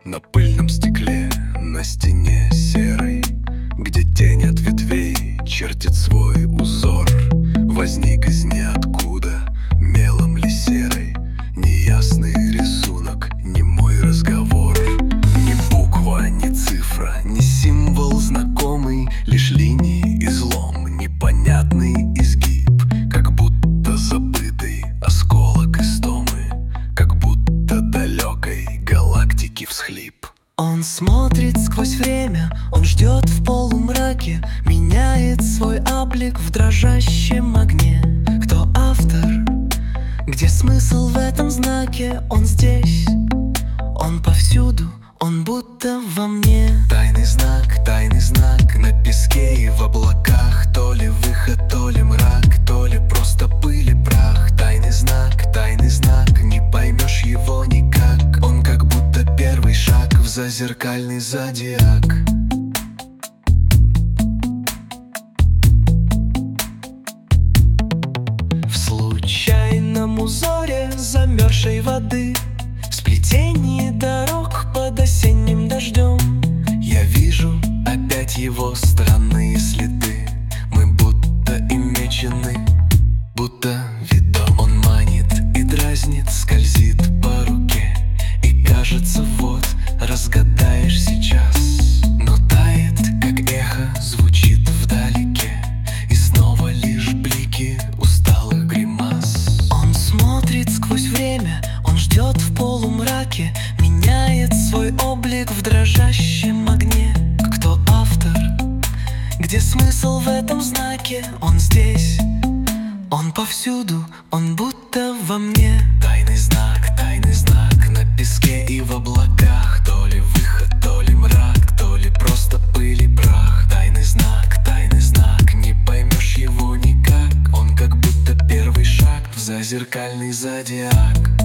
На пыльном стекле, на стене серой, где тень от ветвей чертит свой узор, возник из ниоткуда, мелом ли серой, неясный рисунок, не мой разговор. Ни буква, ни цифра, ни символ знакомый, лишь линии излом, непонятный изгиб, как будто забытый осколок истомы, как будто далекой галактики всхлип. Он смотрит сквозь время, он ждет в полумраке, меняет свой облик в дрожащем огне. Кто автор? Где смысл в этом знаке? Он здесь, он повсюду, он будто во мне. Тайный знак на песке и в облаках, то ли выход, то ли мрак, то ли просто пыль и прах. Тайный знак, не поймешь его никак. Он как будто первый шаг в зазеркальный зодиак. В случайном узоре замерзшей воды, в сплетении дорог под осенним дождем, я вижу опять его странные следы. Мы будто и мечены, будто ведом. Он манит и дразнит, скользит по руке, и кажется, вот разгадаешь сейчас, но тает, как эхо, звучит вдалеке, и снова лишь блики усталых гримас. Он смотрит сквозь время, он ждет в полумраке, меняет свой облик в дрожащем огне. Кто автор? Где смысл в этом знаке? Он здесь, он повсюду, он будто во мне. Тайный знак на песке и в облаках, то ли выход, то ли мрак, то ли просто пыль и прах. Тайный знак, не поймешь его никак. Он как будто первый шаг в зазеркальный зодиак.